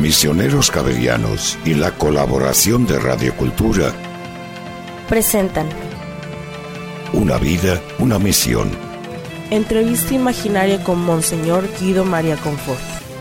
misioneros javerianos y la colaboración de Radio Cultura presentan Una vida, una misión. Entrevista imaginaria con Monseñor Guido María Confort.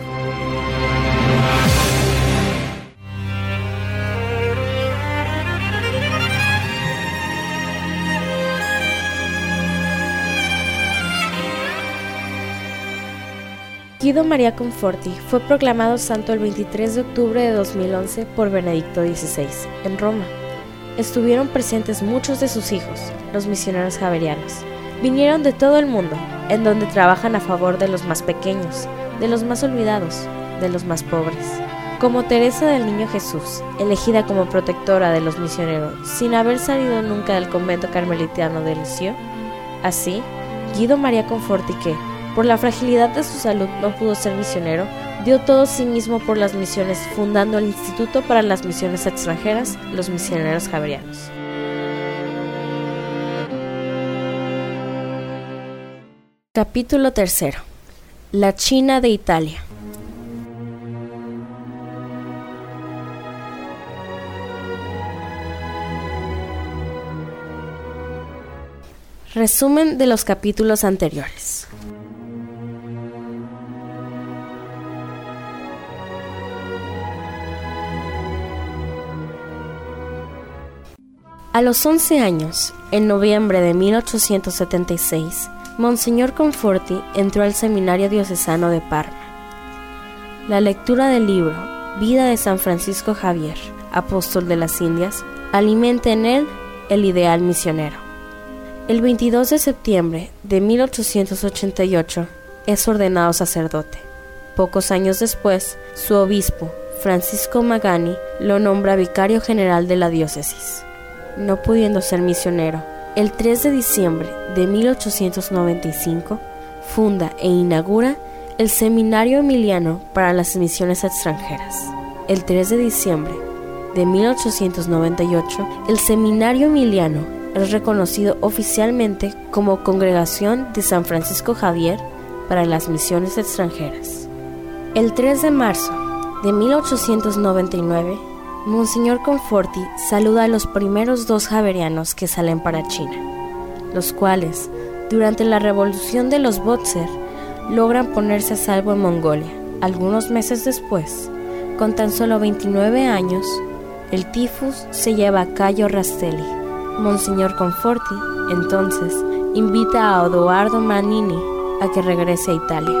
Guido María Conforti fue proclamado santo el 23 de octubre de 2011 por Benedicto XVI, en Roma. Estuvieron presentes muchos de sus hijos, los misioneros javerianos. Vinieron de todo el mundo, en donde trabajan a favor de los más pequeños, de los más olvidados, de los más pobres. Como Teresa del Niño Jesús, elegida como protectora de los misioneros, sin haber salido nunca del convento carmelitano de Lisieux, así, Guido María Conforti, que, por la fragilidad de su salud no pudo ser misionero, dio todo sí mismo por las misiones, fundando el Instituto para las Misiones Extranjeras, los Misioneros Javerianos. Capítulo 3. La China de Italia. Resumen de los capítulos anteriores. A los 11 años, en noviembre de 1876, Monseñor Conforti entró al Seminario Diocesano de Parma. La lectura del libro Vida de San Francisco Javier, apóstol de las Indias, alimenta en él el ideal misionero. El 22 de septiembre de 1888 es ordenado sacerdote. Pocos años después, su obispo, Francisco Magani, lo nombra vicario general de la diócesis. No pudiendo ser misionero, el 3 de diciembre de 1895 funda e inaugura el Seminario Emiliano para las Misiones Extranjeras. El 3 de diciembre de 1898, el Seminario Emiliano es reconocido oficialmente como Congregación de San Francisco Javier para las Misiones Extranjeras. El 3 de marzo de 1899, Monseñor Conforti saluda a los primeros 2 javerianos que salen para China, los cuales, durante la revolución de los Bótser, logran ponerse a salvo en Mongolia. Algunos meses después, con tan solo 29 años, el tifus se lleva a Cayo Rastelli. Monseñor Conforti, entonces, invita a Edoardo Manini a que regrese a Italia.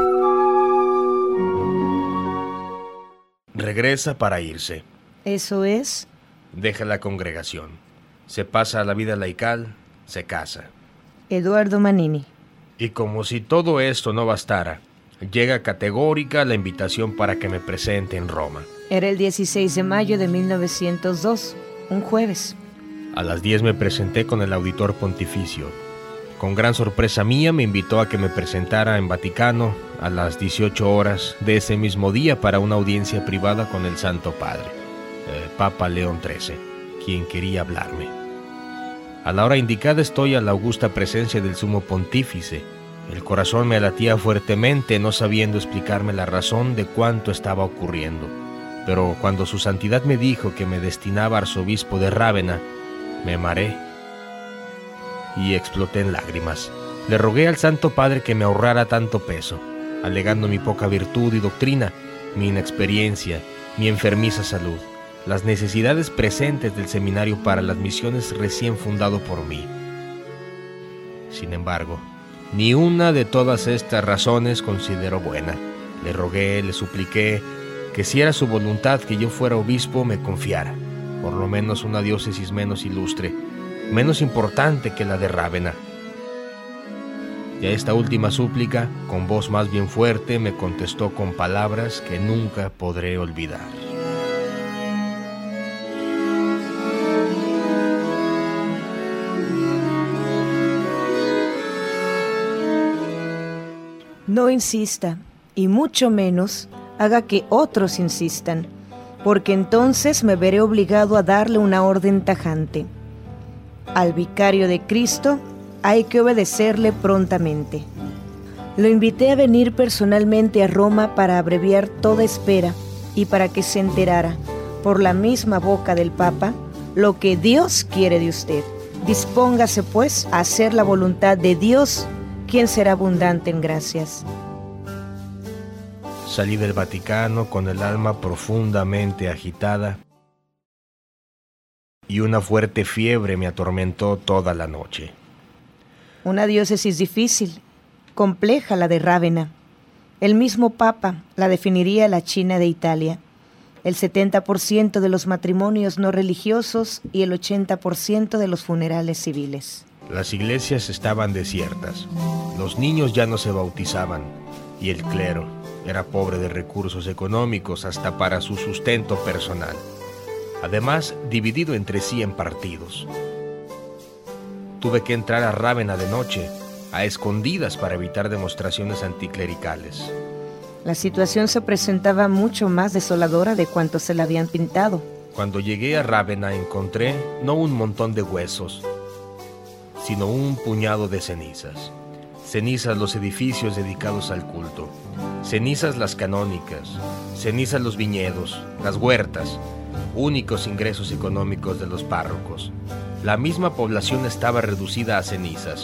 Regresa para irse. ¿Eso es? Deja la congregación. Se pasa a la vida laical, se casa. Edoardo Manini. Y como si todo esto no bastara, llega categórica la invitación para que me presente en Roma. Era el 16 de mayo de 1902, un jueves. A las 10 me presenté con el auditor pontificio. Con gran sorpresa mía me invitó a que me presentara en Vaticano a las 18 horas de ese mismo día para una audiencia privada con el Santo Padre, Papa León XIII, quien quería hablarme. A la hora indicada estoy a la augusta presencia del Sumo Pontífice. El corazón me latía fuertemente, no sabiendo explicarme la razón de cuánto estaba ocurriendo. Pero cuando su santidad me dijo que me destinaba arzobispo de Rávena, me mareé y exploté en lágrimas. Le rogué al Santo Padre que me ahorrara tanto peso, alegando mi poca virtud y doctrina, mi inexperiencia, mi enfermiza salud, las necesidades presentes del seminario para las misiones recién fundado por mí. Sin embargo, ni una de todas estas razones consideró buena. Le rogué, le supliqué que si era su voluntad que yo fuera obispo, me confiara, por lo menos una diócesis menos ilustre, menos importante que la de Rávena. Y a esta última súplica, con voz más bien fuerte, me contestó con palabras que nunca podré olvidar. No insista, y mucho menos haga que otros insistan, porque entonces me veré obligado a darle una orden tajante. Al vicario de Cristo hay que obedecerle prontamente. Lo invité a venir personalmente a Roma para abreviar toda espera y para que se enterara, por la misma boca del Papa, lo que Dios quiere de usted. Dispóngase, pues, a hacer la voluntad de Dios, quien será abundante en gracias. Salí del Vaticano con el alma profundamente agitada y una fuerte fiebre me atormentó toda la noche. Una diócesis difícil, compleja, la de Rávena. El mismo Papa la definiría la China de Italia. El 70% de los matrimonios no religiosos y el 80% de los funerales civiles. Las iglesias estaban desiertas, los niños ya no se bautizaban y el clero era pobre de recursos económicos hasta para su sustento personal. Además, dividido entre sí en partidos. Tuve que entrar a Rávena de noche, a escondidas para evitar demostraciones anticlericales. La situación se presentaba mucho más desoladora de cuanto se la habían pintado. Cuando llegué a Rávena encontré no un montón de huesos, sino un puñado de cenizas. Cenizas los edificios dedicados al culto, cenizas las canónicas, cenizas los viñedos, las huertas, únicos ingresos económicos de los párrocos. La misma población estaba reducida a cenizas.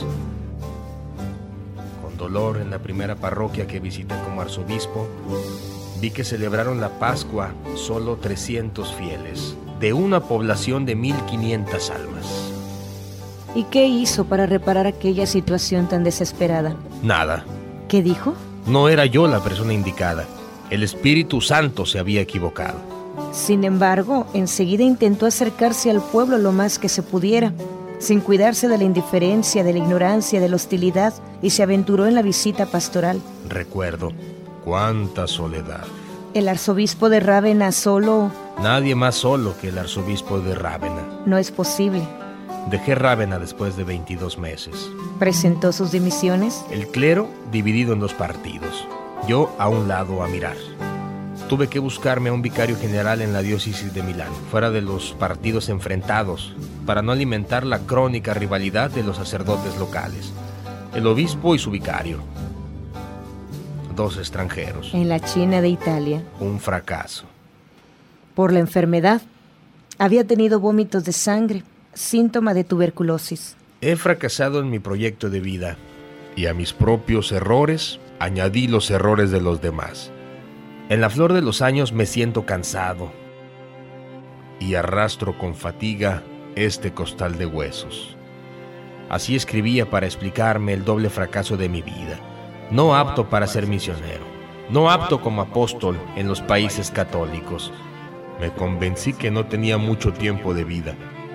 Con dolor, en la primera parroquia que visité como arzobispo, vi que celebraron la Pascua solo 300 fieles, de una población de 1.500 almas. ¿Y qué hizo para reparar aquella situación tan desesperada? Nada. ¿Qué dijo? No era yo la persona indicada. El Espíritu Santo se había equivocado. Sin embargo, enseguida intentó acercarse al pueblo lo más que se pudiera, sin cuidarse de la indiferencia, de la ignorancia, de la hostilidad, y se aventuró en la visita pastoral. Recuerdo, cuánta soledad. El arzobispo de Rávena solo... Nadie más solo que el arzobispo de Rávena. No es posible. Dejé Rávena después de 22 meses. ¿Presentó sus dimisiones? El clero dividido en dos partidos. Yo a un lado a mirar. Tuve que buscarme a un vicario general en la diócesis de Milán, fuera de los partidos enfrentados, para no alimentar la crónica rivalidad de los sacerdotes locales, el obispo y su vicario. Dos extranjeros. En la China de Italia. Un fracaso. Por la enfermedad. Había tenido vómitos de sangre, síntoma de tuberculosis. He fracasado en mi proyecto de vida y a mis propios errores añadí los errores de los demás. En la flor de los años me siento cansado y arrastro con fatiga este costal de huesos. Así escribía para explicarme el doble fracaso de mi vida. No apto para ser misionero, no apto como apóstol en los países católicos. Me convencí que no tenía mucho tiempo de vida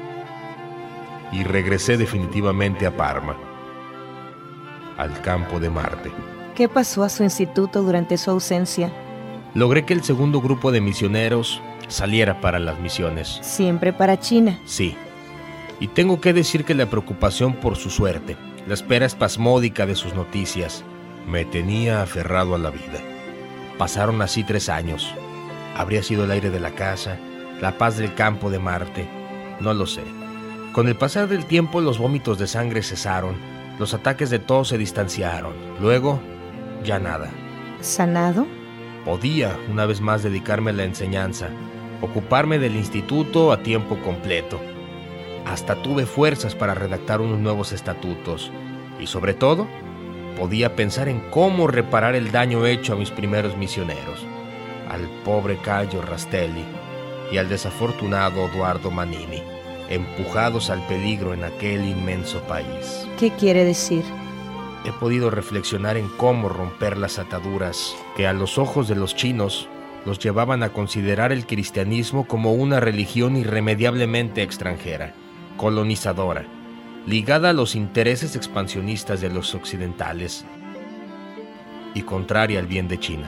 y regresé definitivamente a Parma, al campo de Marte. ¿Qué pasó a su instituto durante su ausencia? Logré que el segundo grupo de misioneros saliera para las misiones. ¿Siempre para China? Sí. Y tengo que decir que la preocupación por su suerte, la espera espasmódica de sus noticias, me tenía aferrado a la vida. Pasaron así 3 años. Habría sido el aire de la casa, la paz del campo de Marte, no lo sé. Con el pasar del tiempo los vómitos de sangre cesaron, los ataques de tos se distanciaron. Luego, ya nada. ¿Sanado? Podía, una vez más, dedicarme a la enseñanza, ocuparme del instituto a tiempo completo. Hasta tuve fuerzas para redactar unos nuevos estatutos y, sobre todo, podía pensar en cómo reparar el daño hecho a mis primeros misioneros, al pobre Cayo Rastelli y al desafortunado Eduardo Manini, empujados al peligro en aquel inmenso país. ¿Qué quiere decir? He podido reflexionar en cómo romper las ataduras que a los ojos de los chinos los llevaban a considerar el cristianismo como una religión irremediablemente extranjera, colonizadora, ligada a los intereses expansionistas de los occidentales y contraria al bien de China.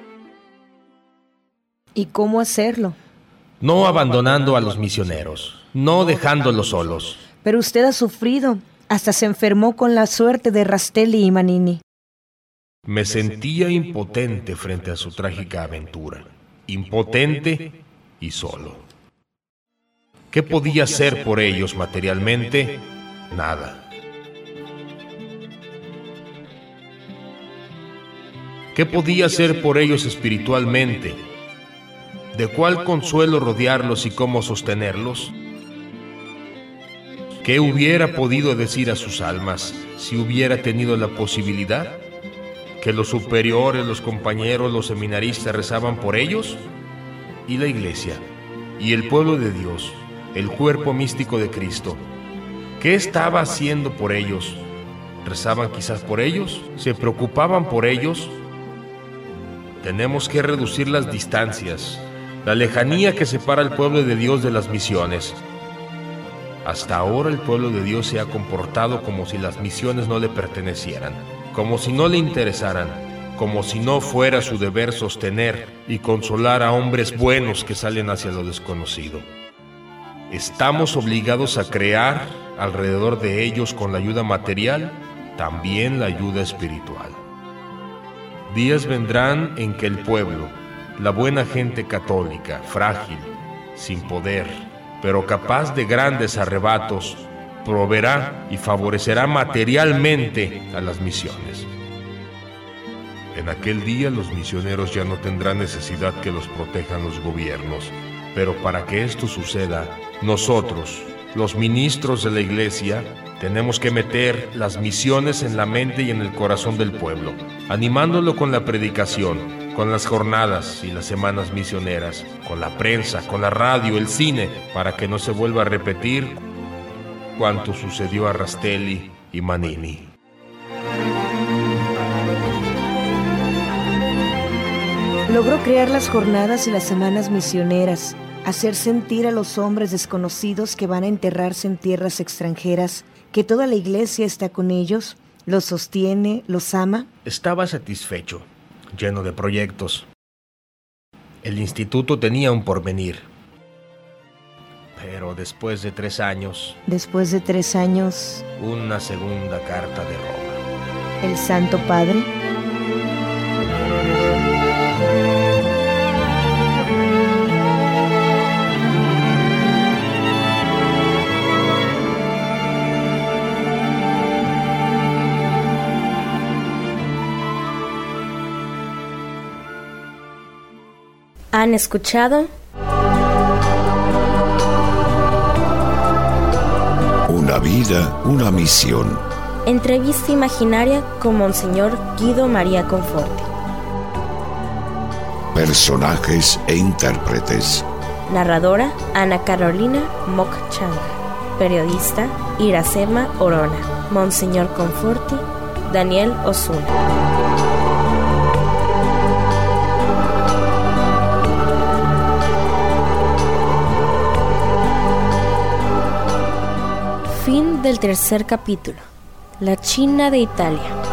¿Y cómo hacerlo? No abandonando a los misioneros, no dejándolos solos. Pero usted ha sufrido. Hasta se enfermó con la suerte de Rastelli y Manini. Me sentía impotente frente a su trágica aventura. Impotente y solo. ¿Qué podía hacer por ellos materialmente? Nada. ¿Qué podía hacer por ellos espiritualmente? ¿De cuál consuelo rodearlos y cómo sostenerlos? ¿Qué hubiera podido decir a sus almas si hubiera tenido la posibilidad? ¿Que los superiores, los compañeros, los seminaristas rezaban por ellos? ¿Y la iglesia? ¿Y el pueblo de Dios? ¿El cuerpo místico de Cristo? ¿Qué estaba haciendo por ellos? ¿Rezaban quizás por ellos? ¿Se preocupaban por ellos? Tenemos que reducir las distancias, la lejanía que separa al pueblo de Dios de las misiones. Hasta ahora el pueblo de Dios se ha comportado como si las misiones no le pertenecieran, como si no le interesaran, como si no fuera su deber sostener y consolar a hombres buenos que salen hacia lo desconocido. Estamos obligados a crear alrededor de ellos, con la ayuda material, también la ayuda espiritual. Días vendrán en que el pueblo, la buena gente católica, frágil, sin poder, pero capaz de grandes arrebatos, proveerá y favorecerá materialmente a las misiones. En aquel día los misioneros ya no tendrán necesidad que los protejan los gobiernos, pero para que esto suceda, nosotros, los ministros de la Iglesia, tenemos que meter las misiones en la mente y en el corazón del pueblo, animándolo con la predicación, con las jornadas y las semanas misioneras, con la prensa, con la radio, el cine, para que no se vuelva a repetir cuanto sucedió a Rastelli y Manini. Logró crear las jornadas y las semanas misioneras, hacer sentir a los hombres desconocidos que van a enterrarse en tierras extranjeras que toda la iglesia está con ellos, los sostiene, los ama. Estaba satisfecho, lleno de proyectos. El instituto tenía un porvenir. Pero después de 3 años... Después de 3 años... Una segunda carta de Roma. El Santo Padre... ¿Han escuchado? Una vida, una misión. Entrevista imaginaria con Monseñor Guido María Conforti. Personajes e intérpretes. Narradora Ana Carolina Mock-Changa. Periodista Iracema Orona. Monseñor Conforti Daniel Osuna. Fin del 3er capítulo. La China de Italia.